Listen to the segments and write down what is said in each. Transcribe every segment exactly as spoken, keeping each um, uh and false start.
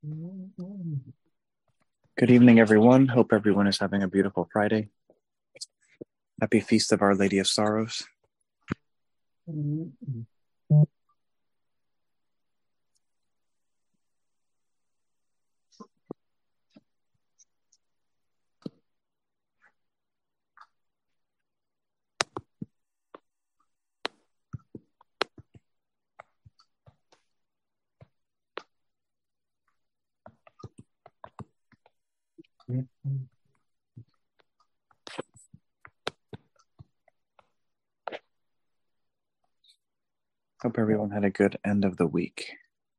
Good evening, everyone. Hope everyone is having a beautiful Friday. Happy Feast of Our Lady of Sorrows. Hope everyone had a good end of the week.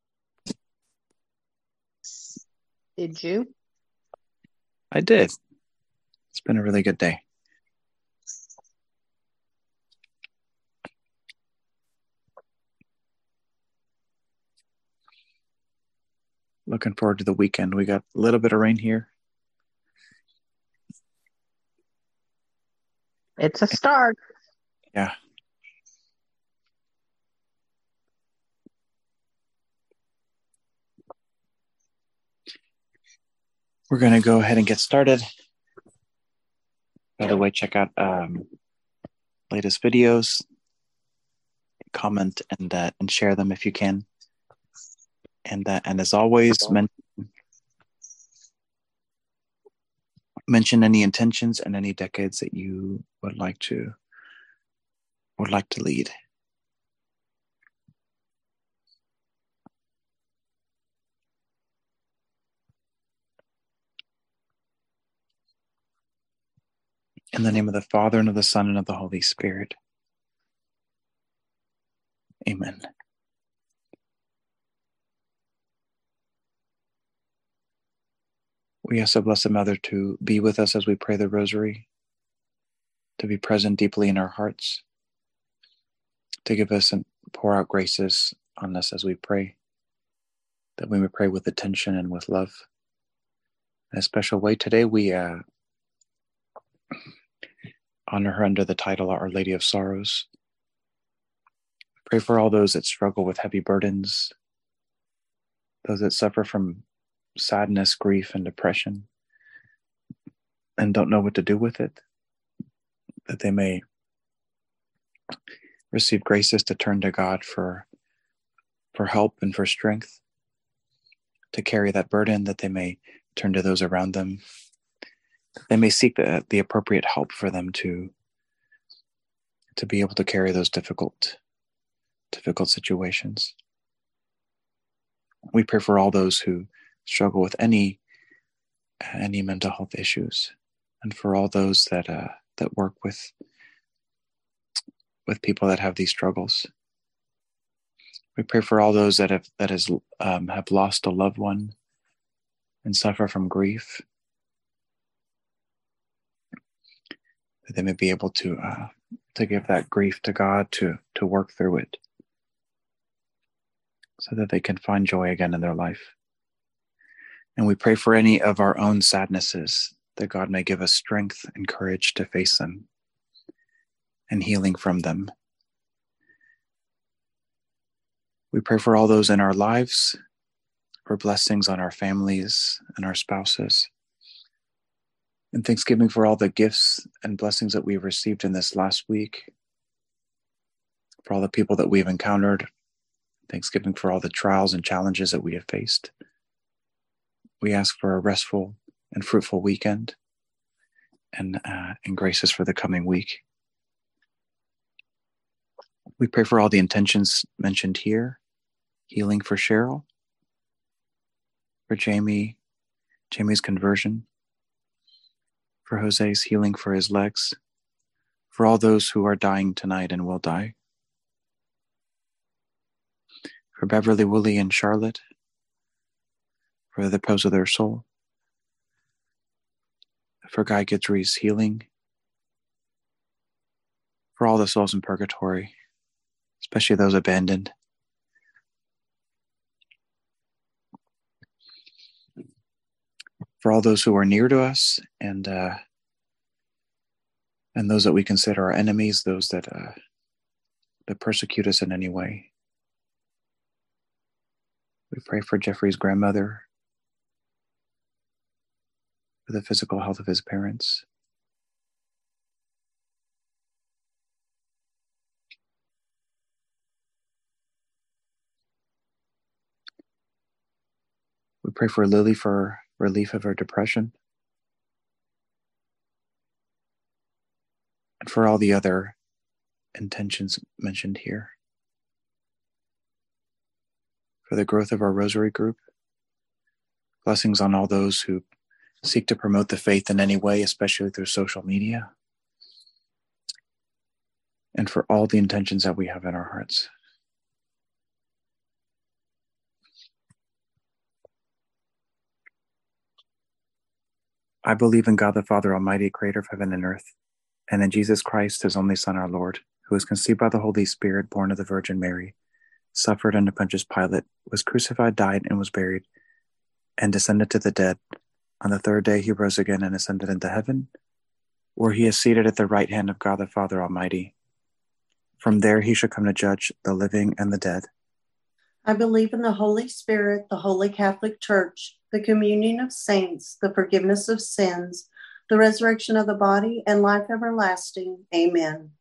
Did you? I did. It's been a really good day. Looking forward to the weekend. We got a little bit of rain here. It's a start. Yeah. We're going to go ahead and get started. By the way, check out um, latest videos, comment, and uh, and share them if you can. And uh, and as always, men- mention any intentions and any decades that you would like to would like to lead. In the name of the Father, and of the Son, and of the Holy Spirit. Amen. We ask the Blessed Mother to be with us as we pray the Rosary, to be present deeply in our hearts, to give us and pour out graces on us as we pray, that we may pray with attention and with love. In a special way, today we uh, honor her under the title Our Lady of Sorrows. Pray for all those that struggle with heavy burdens, those that suffer from sadness, grief, and depression, and don't know what to do with it, that they may receive graces to turn to God for, for help and for strength, to carry that burden, that they may turn to those around them, that they may seek the, the appropriate help for them to, to be able to carry those difficult, difficult situations. We pray for all those who struggle with any any mental health issues, and for all those that uh, that work with with people that have these struggles. We pray for all those that have that has um, have lost a loved one and suffer from grief, that they may be able to uh, to give that grief to God, to to work through it, so that they can find joy again in their life. And we pray for any of our own sadnesses, that God may give us strength and courage to face them and healing from them. We pray for all those in our lives, for blessings on our families and our spouses, and thanksgiving for all the gifts and blessings that we've received in this last week, for all the people that we've encountered, thanksgiving for all the trials and challenges that we have faced. We ask for a restful and fruitful weekend, and, uh, and graces for the coming week. We pray for all the intentions mentioned here, healing for Cheryl, for Jamie, Jamie's conversion, for Jose's healing for his legs, for all those who are dying tonight and will die, for Beverly, Willie, and Charlotte, for the repose of their soul, for Guy Guidry's healing, for all the souls in purgatory, especially those abandoned. For all those who are near to us, and uh, and those that we consider our enemies, those that uh, that persecute us in any way. We pray for Jeffrey's grandmother, for the physical health of his parents. We pray for Lily for relief of her depression, and for all the other intentions mentioned here. For the growth of our Rosary group, blessings on all those who seek to promote the faith in any way, especially through social media, and for all the intentions that we have in our hearts. I believe in God the Father Almighty, creator of heaven and earth, and in Jesus Christ, his only Son, our Lord, who was conceived by the Holy Spirit, born of the Virgin Mary, suffered under Pontius Pilate, was crucified, died, and was buried, and descended to the dead. On the third day he rose again and ascended into heaven, where he is seated at the right hand of God the Father Almighty. From there he shall come to judge the living and the dead. I believe in the Holy Spirit, the Holy Catholic Church, the communion of saints, the forgiveness of sins, the resurrection of the body, and life everlasting. Amen.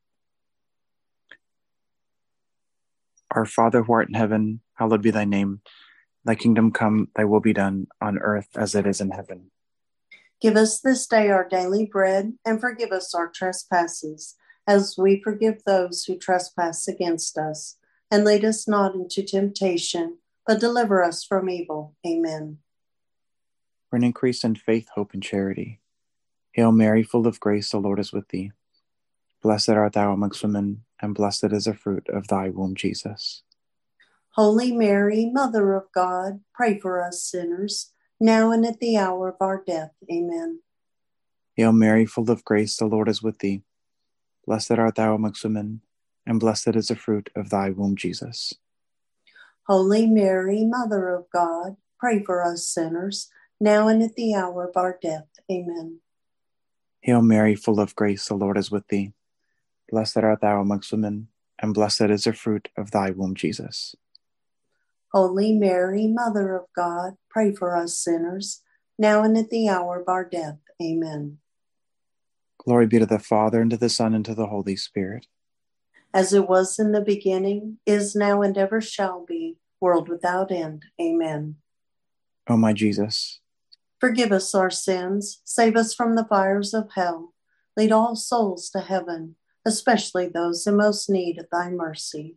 Our Father who art in heaven, hallowed be thy name. Thy kingdom come, thy will be done, on earth as it is in heaven. Give us this day our daily bread, and forgive us our trespasses, as we forgive those who trespass against us. And lead us not into temptation, but deliver us from evil. Amen. For an increase in faith, hope, and charity. Hail Mary, full of grace, the Lord is with thee. Blessed art thou amongst women, and blessed is the fruit of thy womb, Jesus. Holy Mary, Mother of God, pray for us sinners, now and at the hour of our death. Amen. Hail Mary, full of grace, the Lord is with thee. Blessed art thou amongst women, and blessed is the fruit of thy womb, Jesus. Holy Mary, Mother of God, pray for us sinners, now and at the hour of our death. Amen. Hail Mary, full of grace, the Lord is with thee. Blessed art thou amongst women, and blessed is the fruit of thy womb, Jesus. Holy Mary, Mother of God, pray for us sinners, now and at the hour of our death. Amen. Glory be to the Father, and to the Son, and to the Holy Spirit. As it was in the beginning, is now, and ever shall be, world without end. Amen. O my Jesus, forgive us our sins, save us from the fires of hell, lead all souls to heaven, especially those in most need of thy mercy.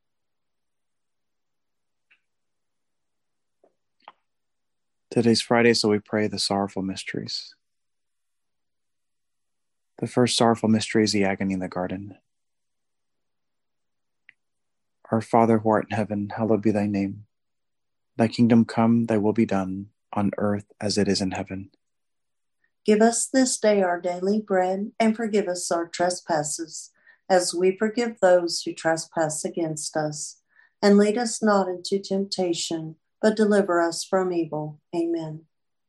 Today's Friday, so we pray the sorrowful mysteries. The first sorrowful mystery is the agony in the garden. Our Father who art in heaven, hallowed be thy name. Thy kingdom come, thy will be done, on earth as it is in heaven. Give us this day our daily bread, and forgive us our trespasses, as we forgive those who trespass against us. And lead us not into temptation, but deliver us from evil. Amen.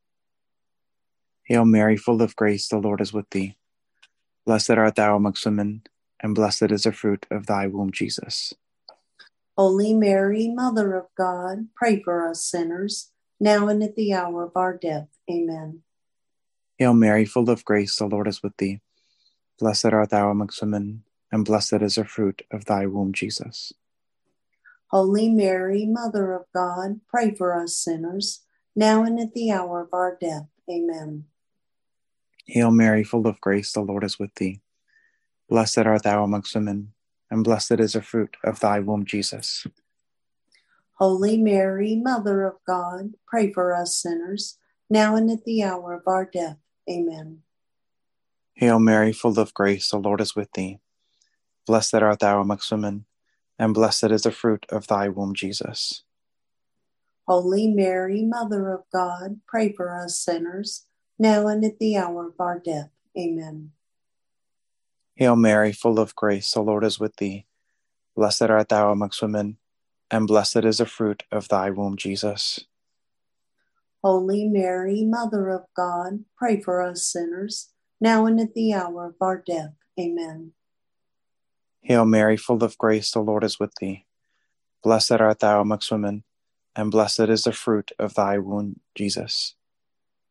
Hail Mary, full of grace, the Lord is with thee. Blessed art thou amongst women, and blessed is the fruit of thy womb, Jesus. Holy Mary, Mother of God, pray for us sinners, now and at the hour of our death. Amen. Hail Mary, full of grace, the Lord is with thee. Blessed art thou amongst women, and blessed is the fruit of thy womb, Jesus. Holy Mary, Mother of God, pray for us sinners, now and at the hour of our death. Amen. Hail Mary, full of grace, the Lord is with thee. Blessed art thou amongst women, and blessed is the fruit of thy womb, Jesus. Holy Mary, Mother of God, pray for us sinners, now and at the hour of our death. Amen. Hail Mary, full of grace, the Lord is with thee. Blessed art thou amongst women, and blessed is the fruit of thy womb, Jesus. Holy Mary, Mother of God, pray for us sinners, now and at the hour of our death. Amen. Hail Mary, full of grace, the Lord is with thee. Blessed art thou amongst women, and blessed is the fruit of thy womb, Jesus. Holy Mary, Mother of God, pray for us sinners, now and at the hour of our death. Amen. Hail Mary, full of grace, the Lord is with thee. Blessed art thou amongst women, and blessed is the fruit of thy womb, Jesus.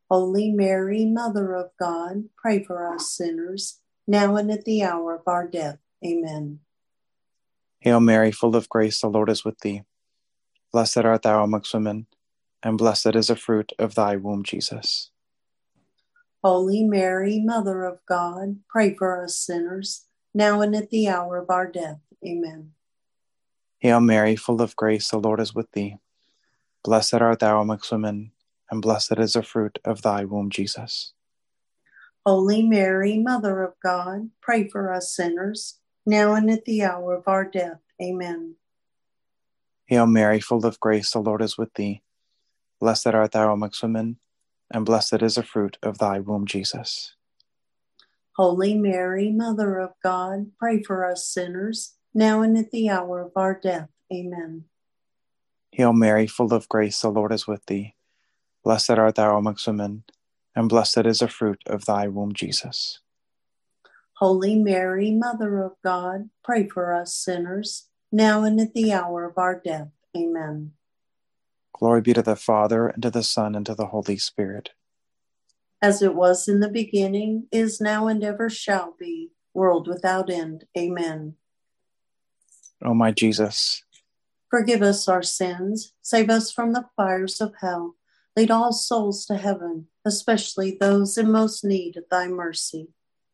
Holy Mary, Mother of God, pray for us sinners, now and at the hour of our death. Amen. Hail Mary, full of grace, the Lord is with thee. Blessed art thou amongst women, and blessed is the fruit of thy womb, Jesus. Holy Mary, Mother of God, pray for us sinners, now and at the hour of our death. Amen. Hail Mary, full of grace, the Lord is with thee. Blessed art thou amongst women, and blessed is the fruit of thy womb, Jesus. Holy Mary, Mother of God, pray for us sinners, now and at the hour of our death. Amen. Hail Mary, full of grace, the Lord is with thee. Blessed art thou amongst women, and blessed is the fruit of thy womb, Jesus. Holy Mary, Mother of God, pray for us sinners, now and at the hour of our death. Amen. Hail Mary, full of grace, the Lord is with thee. Blessed art thou amongst women, and blessed is the fruit of thy womb, Jesus. Holy Mary, Mother of God, pray for us sinners, now and at the hour of our death. Amen. Glory be to the Father, and to the Son, and to the Holy Spirit. As it was in the beginning, is now, and ever shall be, world without end. Amen. O my Jesus, forgive us our sins, save us from the fires of hell, lead all souls to heaven, especially those in most need of thy mercy.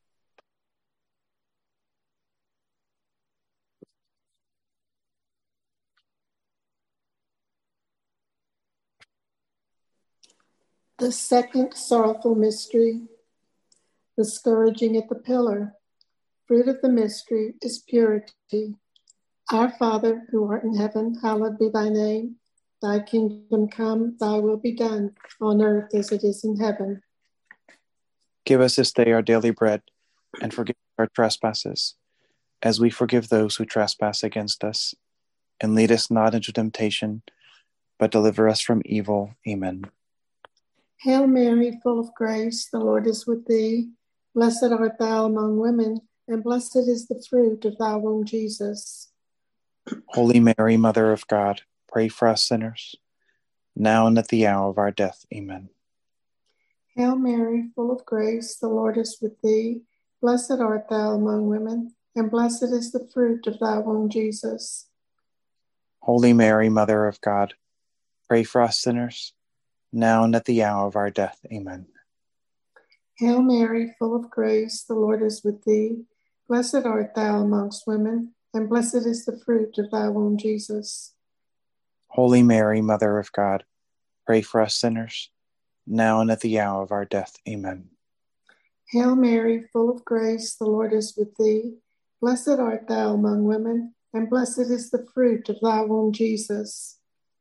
The second sorrowful mystery, the scourging at the pillar. Fruit of the mystery is purity. Our Father, who art in heaven, hallowed be thy name. Thy kingdom come, thy will be done, on earth as it is in heaven. give us this day our daily bread, and forgive our trespasses, as we forgive those who trespass against us. And lead us not into temptation, but deliver us from evil. Amen. Hail Mary, full of grace, the Lord is with thee. Blessed art thou among women, and blessed is the fruit of thy womb, Jesus. Holy Mary, Mother of God, pray for us sinners, now and at the hour of our death. Amen. Hail Mary, full of grace, the Lord is with thee. Blessed art thou among women, and blessed is the fruit of thy womb, Jesus. Holy Mary, Mother of God, pray for us sinners, now and at the hour of our death. Amen. Hail Mary, full of grace, the Lord is with thee. Blessed art thou amongst women, and blessed is the fruit of thy womb, Jesus. Holy Mary, Mother of God, pray for us sinners, now and at the hour of our death. Amen. Hail Mary, full of grace, the Lord is with thee. Blessed art thou among women, and blessed is the fruit of thy womb, Jesus.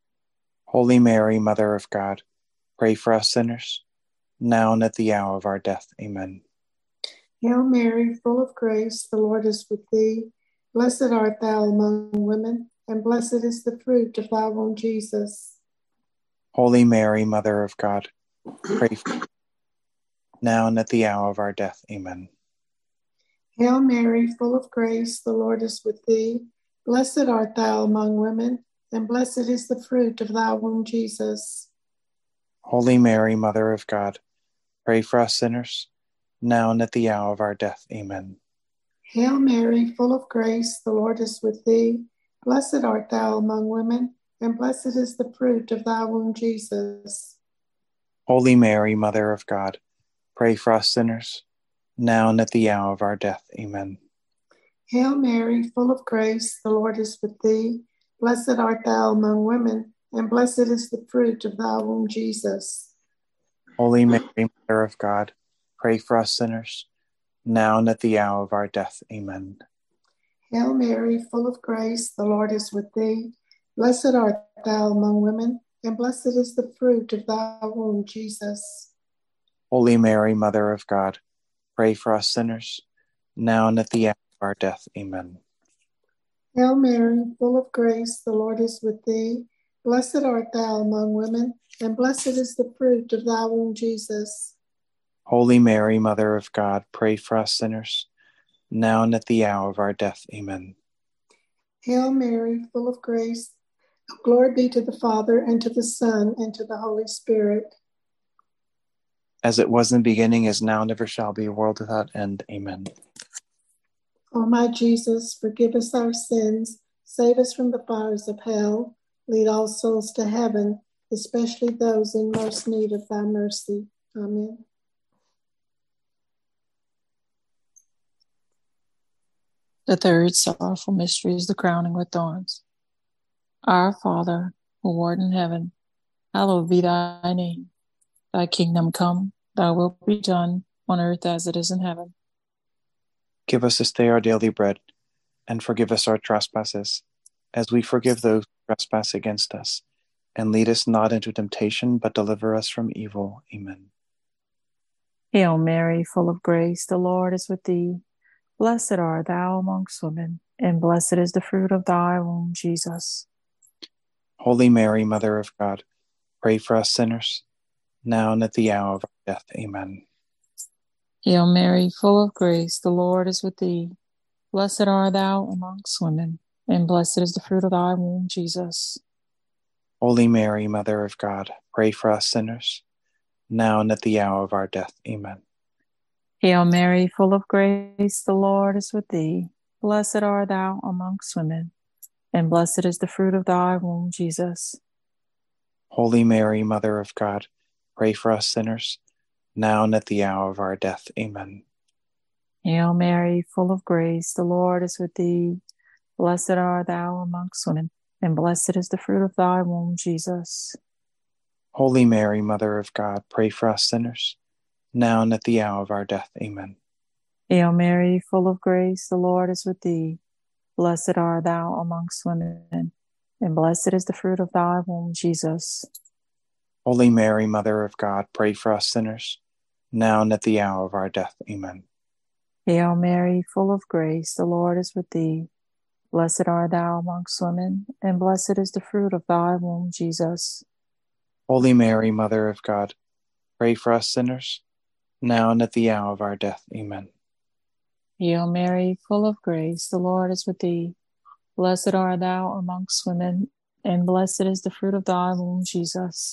Holy Mary, Mother of God, pray for us sinners, now and at the hour of our death. Amen. Hail Mary, full of grace, the Lord is with thee. Blessed art thou among women, and blessed is the fruit of thy womb, Jesus. Holy Mary, Mother of God, pray for us now and at the hour of our death. Amen. Hail Mary, full of grace, the Lord is with thee. Blessed art thou among women, and blessed is the fruit of thy womb, Jesus. Holy Mary, Mother of God, pray for us sinners, now and at the hour of our death. Amen. Hail Mary, full of grace, the Lord is with thee. Blessed art thou among women, and blessed is the fruit of thy womb, Jesus. Holy Mary, Mother of God, pray for us sinners, now and at the hour of our death. Amen. Hail Mary, full of grace, the Lord is with thee. Blessed art thou among women, and blessed is the fruit of thy womb, Jesus. Holy Mary, Mother of God, pray for us sinners, now and at the hour of our death. Amen. Hail Mary, full of grace, the Lord is with thee. Blessed art thou among women, and blessed is the fruit of thy womb, Jesus. Holy Mary, Mother of God, pray for us sinners, now and at the hour of our death. Amen. Hail Mary, full of grace, the Lord is with thee. Blessed art thou among women, and blessed is the fruit of thy womb, Jesus. Holy Mary, Mother of God, pray for us sinners, now and at the hour of our death. Amen. Hail Mary, full of grace, glory be to the Father, and to the Son, and to the Holy Spirit. as it was in the beginning, is now, never shall be, world without end. Amen. O my Jesus, forgive us our sins, save us from the fires of hell, lead all souls to heaven, especially those in most need of thy mercy. Amen. The third sorrowful mystery is the crowning with thorns. Our Father, who art in heaven, hallowed be thy name. Thy kingdom come, thy will be done, on earth as it is in heaven. Give us this day our daily bread, and forgive us our trespasses, as we forgive those who trespass against us. And lead us not into temptation, but deliver us from evil. Amen. Hail Mary, full of grace, the Lord is with thee. Blessed art thou amongst women, and blessed is the fruit of thy womb, Jesus. Holy Mary, Mother of God, pray for us sinners, now and at the hour of our death. Amen. Hail Mary, full of grace, the Lord is with thee. Blessed art thou amongst women, and blessed is the fruit of thy womb, Jesus. Holy Mary, Mother of God, pray for us sinners, now and at the hour of our death. Amen. Hail Mary, full of grace, the Lord is with thee. Blessed art thou amongst women, and blessed is the fruit of thy womb, Jesus. Holy Mary, Mother of God, pray for us sinners, now and at the hour of our death. Amen. Hail Mary, full of grace, the Lord is with thee. Blessed art thou amongst women, and blessed is the fruit of thy womb, Jesus. Holy Mary, Mother of God, pray for us sinners, now and at the hour of our death. Amen. Hail Mary, full of grace, the Lord is with thee. Blessed art thou amongst women, and blessed is the fruit of thy womb, Jesus. Holy Mary, Mother of God, pray for us sinners, now and at the hour of our death. Amen. Hail Mary, full of grace, the Lord is with thee. Blessed art thou amongst women, and blessed is the fruit of thy womb, Jesus. Holy Mary, Mother of God, pray for us sinners, now and at the hour of our death. Amen. Hail Mary, full of grace, the Lord is with thee. Blessed art thou amongst women, and blessed is the fruit of thy womb, Jesus.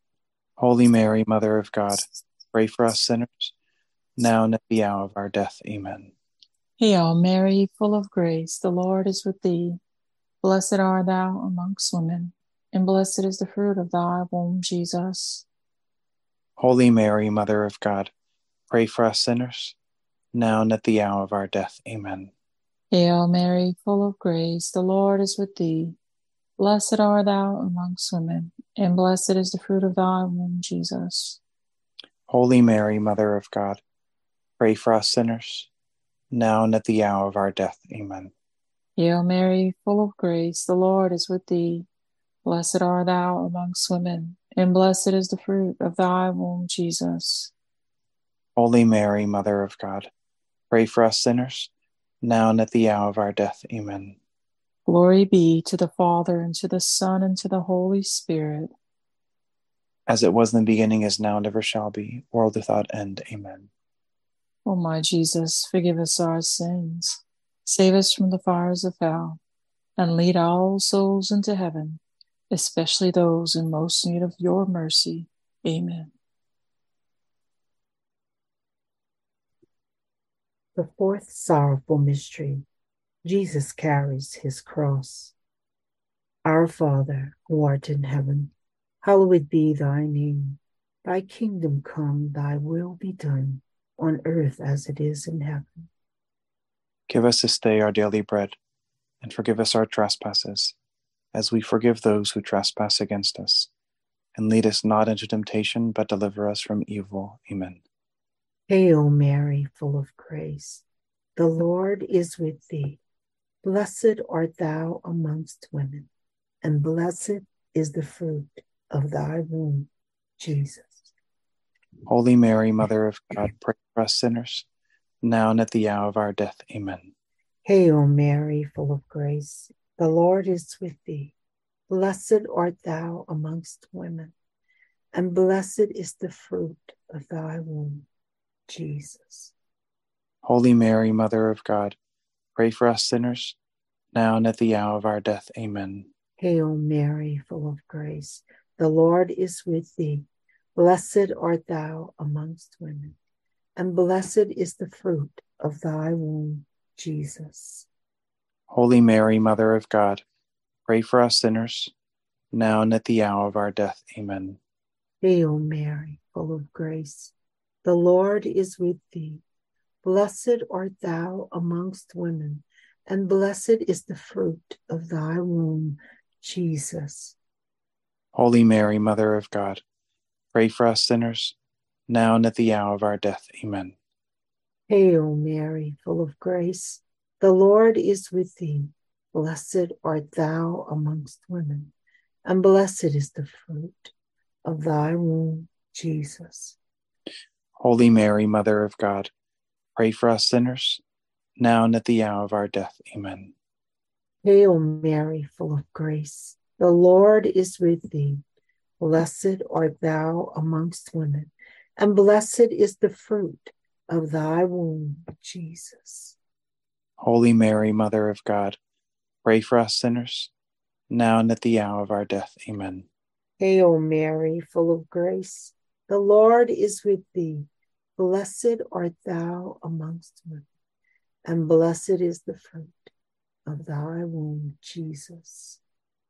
Holy Mary, Mother of God, pray for us sinners, now and at the hour of our death. Amen. Hail Mary, full of grace, the Lord is with thee. Blessed art thou amongst women, and blessed is the fruit of thy womb, Jesus. Holy Mary, Mother of God, pray for us sinners, now and at the hour of our death. Amen. Hail Mary, full of grace, the Lord is with thee. Blessed art thou amongst women, and blessed is the fruit of thy womb, Jesus. Holy Mary, Mother of God, pray for us sinners, now and at the hour of our death. Amen. Hail Mary, full of grace, the Lord is with thee. Blessed art thou amongst women, and blessed is the fruit of thy womb, Jesus. Holy Mary, Mother of God, pray for us sinners, now and at the hour of our death. Amen. Glory be to the Father, and to the Son, and to the Holy Spirit. As it was in the beginning, is now, and ever shall be, world without end. Amen. O my Jesus, forgive us our sins, save us from the fires of hell, and lead all souls into heaven, especially those in most need of your mercy. Amen. The fourth sorrowful mystery, Jesus carries his cross. Our Father, who art in heaven, hallowed be thy name. Thy kingdom come, thy will be done, on earth as it is in heaven. Give us this day our daily bread, and forgive us our trespasses, as we forgive those who trespass against us. And lead us not into temptation, but deliver us from evil. Amen. Hail Mary, full of grace, the Lord is with thee. Blessed art thou amongst women, and blessed is the fruit of thy womb, Jesus. Holy Mary, Mother of God, pray for us sinners, now and at the hour of our death. Amen. Hail Mary, full of grace, the Lord is with thee. Blessed art thou amongst women, and blessed is the fruit of thy womb, Jesus. Holy Mary, Mother of God, pray for us sinners, now and at the hour of our death. Amen. Hail Mary, full of grace, the Lord is with thee. Blessed art thou amongst women, and blessed is the fruit of thy womb, Jesus. Holy Mary, Mother of God, pray for us sinners, now and at the hour of our death. Amen. Hail Mary, full of grace, the Lord is with thee. Blessed art thou amongst women, and blessed is the fruit of thy womb, Jesus. Holy Mary, Mother of God, pray for us sinners, now and at the hour of our death. Amen. Hail Mary, full of grace, the Lord is with thee. Blessed art thou amongst women, and blessed is the fruit of thy womb, Jesus. Holy Mary, Mother of God, pray for us sinners, now and at the hour of our death. Amen. Hail Mary, full of grace, the Lord is with thee. Blessed art thou amongst women, and blessed is the fruit of thy womb, Jesus. Holy Mary, Mother of God, pray for us sinners, now and at the hour of our death. Amen. Hail Mary, full of grace, the Lord is with thee. Blessed art thou amongst women, and blessed is the fruit of thy womb, Jesus.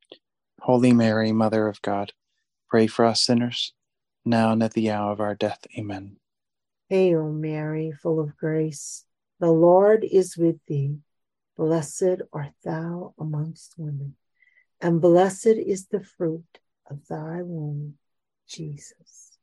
Holy Mary, Mother of God, pray for us sinners, now and at the hour of our death. Amen. Hail Mary, full of grace, the Lord is with thee. Blessed art thou amongst women, and blessed is the fruit of thy womb, Jesus.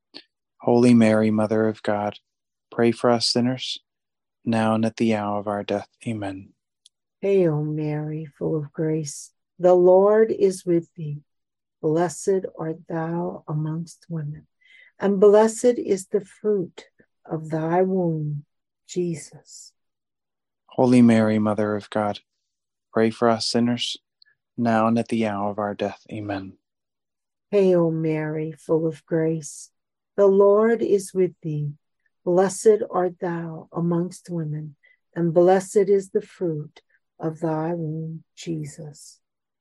Holy Mary, Mother of God, pray for us sinners, now and at the hour of our death. Amen. Hail Mary, full of grace, the Lord is with thee. Blessed art thou amongst women, and blessed is the fruit of thy womb, Jesus. Holy Mary, Mother of God, pray for us sinners, now and at the hour of our death. Amen. Hail Mary, full of grace, the Lord is with thee. Blessed art thou amongst women, and blessed is the fruit of thy womb, Jesus.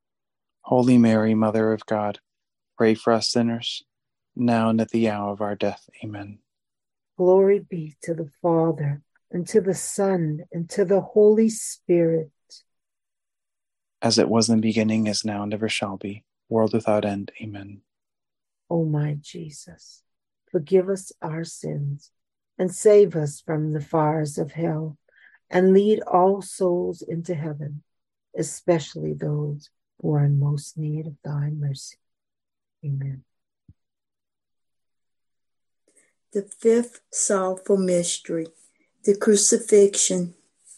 Holy Mary, Mother of God, pray for us sinners, now and at the hour of our death. Amen. Glory be to the Father, and to the Son, and to the Holy Spirit. As it was in the beginning, is now, and ever shall be, world without end. Amen. O my Jesus, forgive us our sins, and save us from the fires of hell, and lead all souls into heaven, especially those who are in most need of thy mercy. Amen. The fifth sorrowful mystery, the crucifixion.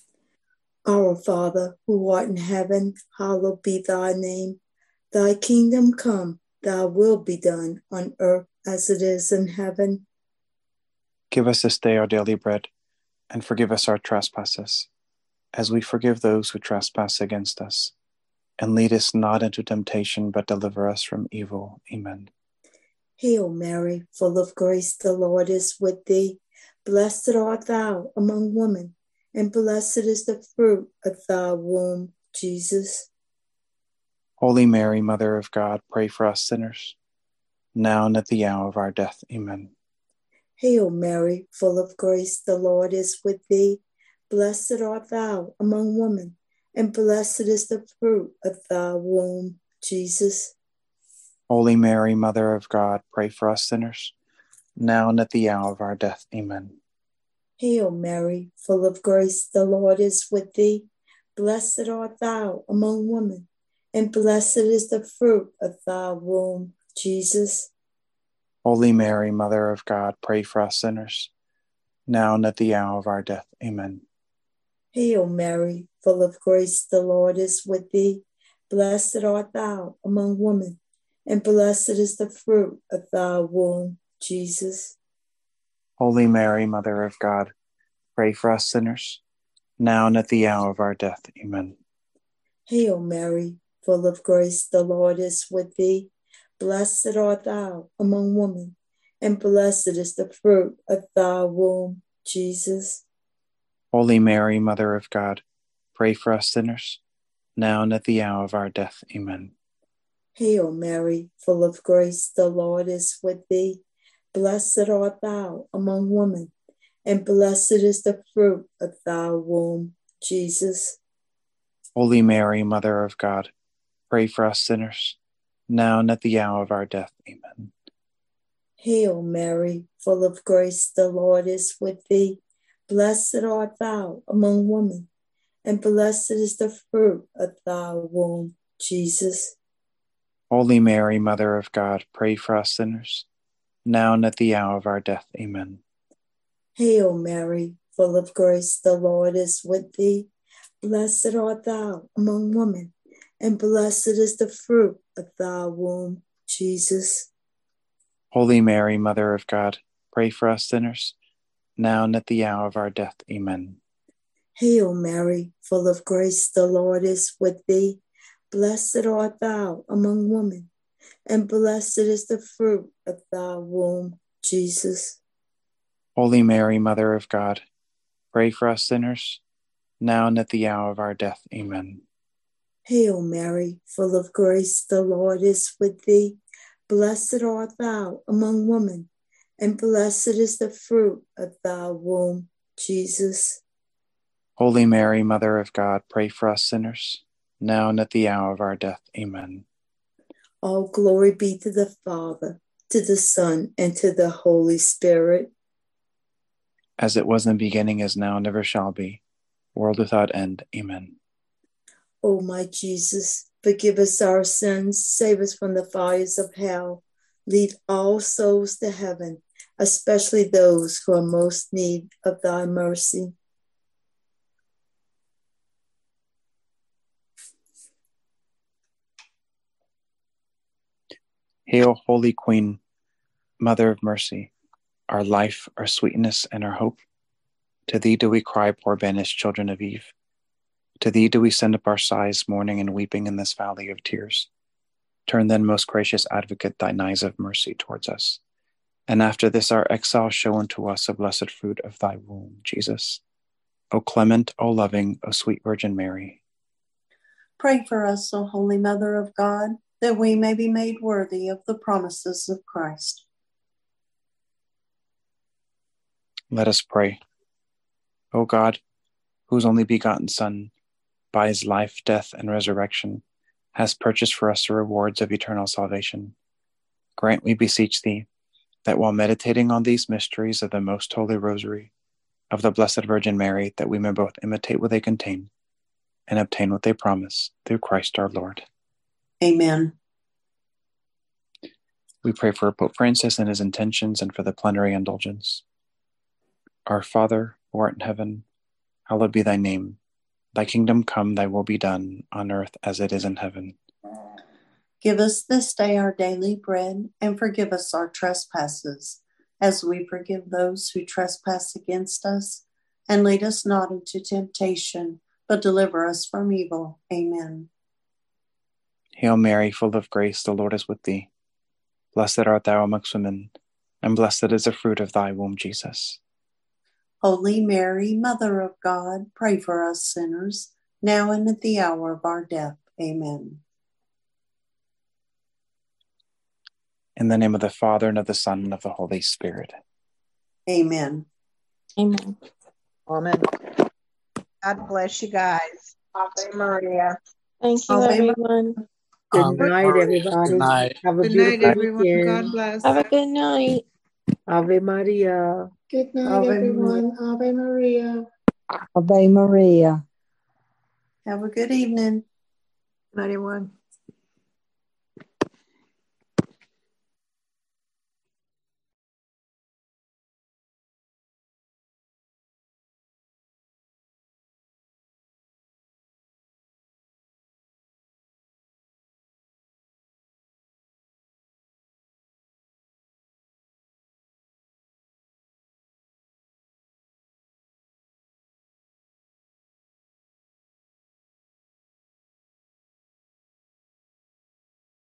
Our Father, who art in heaven, hallowed be thy name. Thy kingdom come, thy will be done on earth as it is in heaven. Give us this day our daily bread, and forgive us our trespasses, as we forgive those who trespass against us. And lead us not into temptation, but deliver us from evil. Amen. Hail Mary, full of grace, the Lord is with thee. Blessed art thou among women, and blessed is the fruit of thy womb, Jesus. Holy Mary, Mother of God, pray for us sinners, now and at the hour of our death. Amen. Hail Mary, full of grace, the Lord is with thee. Blessed art thou among women, and blessed is the fruit of thy womb, Jesus. Holy Mary, Mother of God, pray for us sinners, now and at the hour of our death. Amen. Hail Mary, full of grace, the Lord is with thee. Blessed art thou among women, and blessed is the fruit of thy womb, Jesus. Holy Mary, Mother of God, pray for us sinners, now and at the hour of our death. Amen. Hail Mary, full of grace, the Lord is with thee. Blessed art thou among women, and blessed is the fruit of thy womb, Jesus. Holy Mary, Mother of God, pray for us sinners, now and at the hour of our death. Amen. Hail Mary, full of grace, the Lord is with thee. Blessed art thou among women, and blessed is the fruit of thy womb, Jesus. Holy Mary, Mother of God, pray for us sinners, now and at the hour of our death. Amen. Hail Mary, full of grace, the Lord is with thee. Blessed art thou among women, and blessed is the fruit of thy womb, Jesus. Holy Mary, Mother of God, pray for us sinners, now and at the hour of our death. Amen. Hail Mary, full of grace, the Lord is with thee. Blessed art thou among women, and blessed is the fruit of thy womb, Jesus. Holy Mary, Mother of God, pray for us sinners, now and at the hour of our death. Amen. Hail Mary, full of grace, the Lord is with thee. Blessed art thou among women, and blessed is the fruit of thy womb, Jesus. Holy Mary, Mother of God, pray for us sinners, now and at the hour of our death. Amen. Hail Mary, full of grace, the Lord is with thee. Blessed art thou among women, and blessed is the fruit of thy womb, Jesus. Holy Mary, Mother of God, pray for us sinners, now and at the hour of our death. Amen. Hail Mary, full of grace, the Lord is with thee. Blessed art thou among women, and blessed is the fruit of thy womb, Jesus. Holy Mary, Mother of God, pray for us sinners, now and at the hour of our death. Amen. All glory be to the Father, to the Son, and to the Holy Spirit. As it was in the beginning, is now, and ever shall be, world without end. Amen. O my Jesus, forgive us our sins, save us from the fires of hell. Lead all souls to heaven, especially those who are most in need of thy mercy. Hail, Holy Queen, Mother of Mercy, our life, our sweetness, and our hope. To thee do we cry, poor banished children of Eve. To thee do we send up our sighs, mourning and weeping in this valley of tears. Turn then, most gracious Advocate, thine eyes of mercy towards us. And after this our exile, show unto us a blessed fruit of thy womb, Jesus. O clement, O loving, O sweet Virgin Mary. Pray for us, O Holy Mother of God, that we may be made worthy of the promises of Christ. Let us pray. O God, whose only begotten Son, by his life, death, and resurrection, has purchased for us the rewards of eternal salvation, grant, we beseech thee, that while meditating on these mysteries of the most holy Rosary of the Blessed Virgin Mary, that we may both imitate what they contain and obtain what they promise, through Christ our Lord. Amen. We pray for Pope Francis and his intentions, and for the plenary indulgence. Our Father, who art in heaven, hallowed be thy name. Thy kingdom come, thy will be done, on earth as it is in heaven. Give us this day our daily bread, and forgive us our trespasses, as we forgive those who trespass against us. And lead us not into temptation, but deliver us from evil. Amen. Hail Mary, full of grace, the Lord is with thee. Blessed art thou amongst women, and blessed is the fruit of thy womb, Jesus. Holy Mary, Mother of God, pray for us sinners, now and at the hour of our death. Amen. In the name of the Father, and of the Son, and of the Holy Spirit. Amen. Amen. Amen. God bless you guys. Ave Maria. Thank you, Ave everyone. Good Ave night, Maria. everybody. Good night. Have a Good night, beautiful everyone. weekend. God bless. Have a good night. Ave Maria. Good night, Ave everyone. Ave Maria. Ave Maria. Have a good evening. Good night, everyone.